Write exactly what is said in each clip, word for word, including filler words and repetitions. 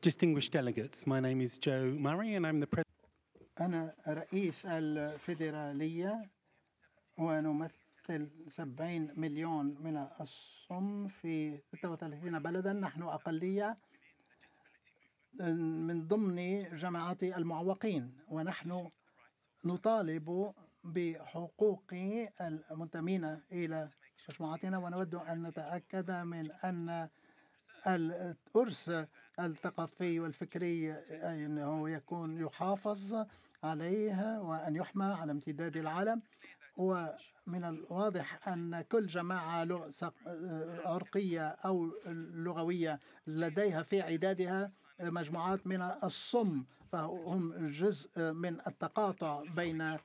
Distinguished delegates, my name is Joe Murray and I'm the President. أنا رئيس الفيدرالية ونمثل سبعين مليون من الصم في ستة وثلاثين بلدا. نحن أقلية من ضمن جماعات المعوقين، ونحن نطالب بحقوق المنتمين إلى مجموعتنا، ونود أن نتأكد من أن الأرث الثقافي والفكري أنه يكون يحافظ عليه وأن يحمى على امتداد العالم. ومن الواضح أن كل جماعة عرقية أو لغوية لديها في عدادها مجموعات من الصم، فهم جزء من التقاطع بين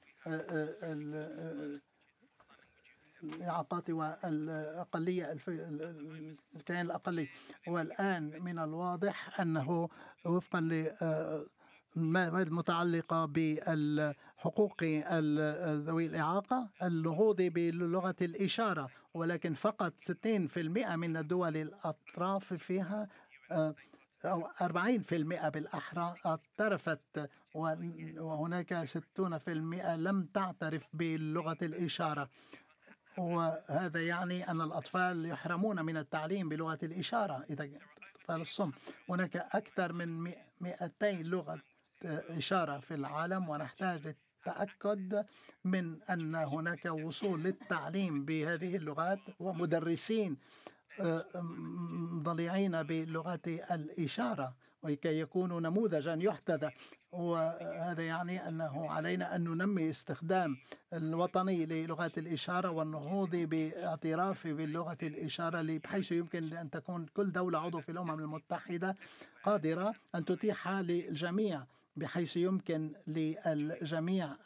الإعاقات والأقلية الكيان الأقلي. والآن من الواضح أنه وفقا ل المتعلقة بالحقوق ذوي الإعاقة النهوض بلغة الإشارة، ولكن فقط ستين بالمئة من الدول الأطراف فيها أو أربعين بالمئة بالأحرى اعترفت، وهناك ستون بالمئة لم تعترف بلغة الإشارة. وهذا يعني أن الأطفال يحرمون من التعليم بلغة الإشارة إذا أطفال الصم. هناك أكثر من مئتين لغة إشارة في العالم، ونحتاج للتأكد من أن هناك وصول للتعليم بهذه اللغات ومدرسين ضليعين بلغة الإشارة وكي يكونوا نموذجا يحتذى. وهذا يعني أنه علينا أن ننمي استخدام الوطني للغة الإشارة والنهوض باعتراف باللغة الإشارة، بحيث يمكن أن تكون كل دولة عضو في الأمم المتحدة قادرة أن تتيح للجميع، بحيث يمكن للجميع